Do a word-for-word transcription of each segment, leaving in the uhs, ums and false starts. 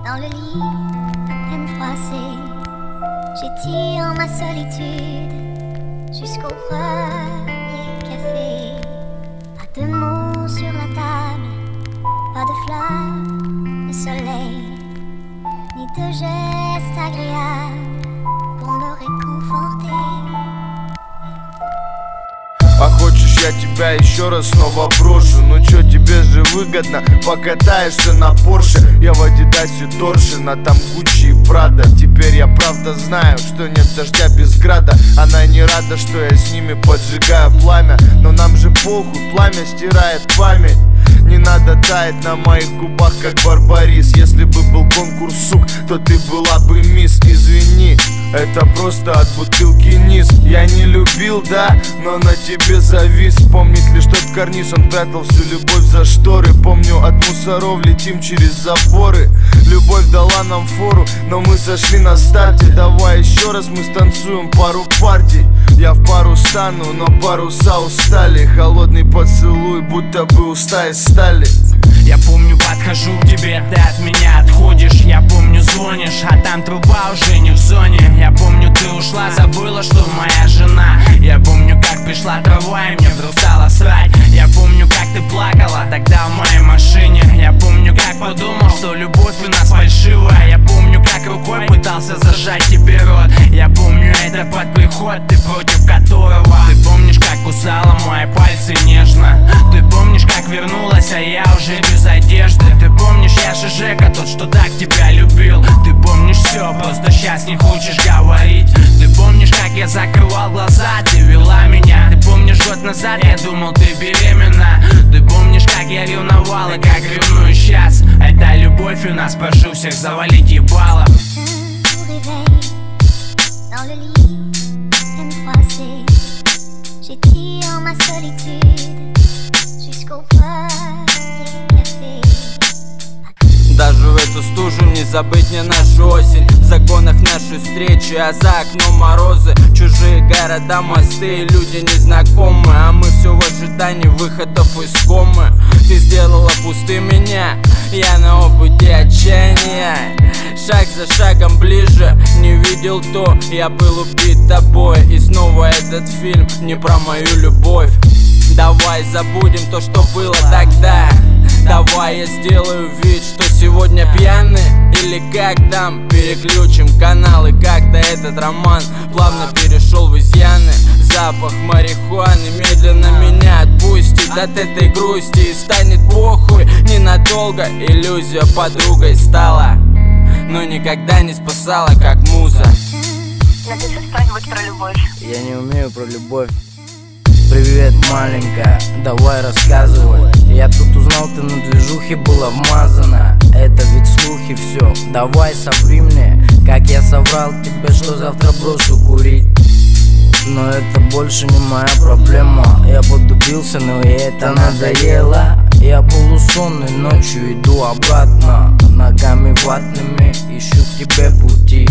dans le lit, à peine froissée. J'étire ma solitude jusqu'au premier café. Pas de mots sur la table, pas de fleurs, de soleil, ni de gestes agréables pour me réconforter. А хочешь, я тебя еще раз снова брошу? Ну чё, тебе же выгодно, покатаешься на Порше. Я в Адидасе Торшин, а там Гуччи и Прада. Теперь я правда знаю, что нет дождя без града. Она не рада, что я с ними поджигаю пламя. Но нам же похуй, пламя стирает память. Не надо таять на моих губах, как барбарис. Если бы был конкурс, сук, то ты была бы мисс. Извини, это просто от бутылки низ. Я не любил, да, но на тебе завис. Помнит лишь тот карниз, он прятал всю любовь за шторы. Помню, от мусоров летим через заборы. Любовь дала нам фору, но мы сошли на старте. Давай еще раз мы станцуем пару партий. Я в пару стану, но паруса устали. Холодный поцелуй, будто бы уста из стали. Я помню, подхожу к тебе, ты от меня отходишь. Я помню, звонишь, а там труба уже не в зоне. Я помню, ты ушла, забыла, что моя жена. Я помню, как пришла трава и мне вдруг стало срать. Я помню, как ты плакала тогда в моей машине. Я помню, как подумал, что любовь у нас фальшивая. Я помню, как рукой пытался зажать тебе рот. Я помню, это под приход, ты против которого. Ты помнишь, как кусала мои пальцы нежно. Ты помнишь, как вернулась, а я уже без одежды. Ты помнишь, я же Жека, тот, что так тебя любил. Ты помнишь все, просто сейчас не хочешь говорить. Ты помнишь, как я закрывал глаза, ты вела меня. Ты помнишь, год назад я думал, ты беременна. Ты помнишь, как я ревновал и как ревную сейчас. Это любовь у нас, прошу всех завалить ебало. Dans le lit, peine froissée, j'étire ma solitude jusqu'au premier café. Даже в эту стужу не забыть мне нашу осень. В загонах наши встречи, а за окном морозы. Чужие города, мосты, люди незнакомые. А мы все в ожидании выходов из комы. Ты сделала пустым меня, я на опыте отчаяния. Шаг за шагом ближе, не видел то, я был убит тобой. И снова этот фильм не про мою любовь. Давай забудем то, что было тогда. Давай я сделаю вид, что сегодня пьяны. Или как там, переключим каналы. Как-то этот роман плавно перешел в изъяны. Запах марихуаны медленно меня отпустит от этой грусти. И станет похуй ненадолго. Иллюзия подругой стала, но никогда не спасала, как муза. Напиши что-нибудь про любовь. Я не умею про любовь. Привет, маленькая, давай рассказывай. Я тут узнал, ты на движухе была вмазана. Это ведь слухи все, давай соври мне. Как я соврал тебе, что завтра брошу курить. Но это больше не моя проблема. Я подубился, но и это надоело. Я полусонный, ночью иду обратно. Ногами ватными ищу к тебе пути.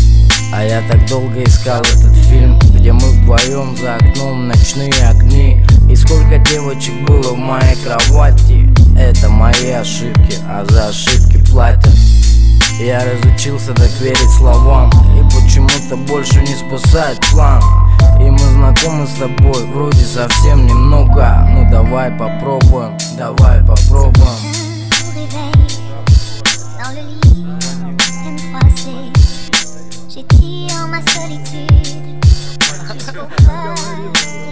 А я так долго искал этот фильм, где мы вдвоем за окном ночные огни. И сколько девочек было в моей кровати. Это мои ошибки, а за ошибки платят. Я разучился так верить словам, и почему-то больше не спасает план. И мы знакомы с тобой, вроде совсем немного. Ну давай попробуем, давай попробуем. J'étire ma solitude jusqu'au premier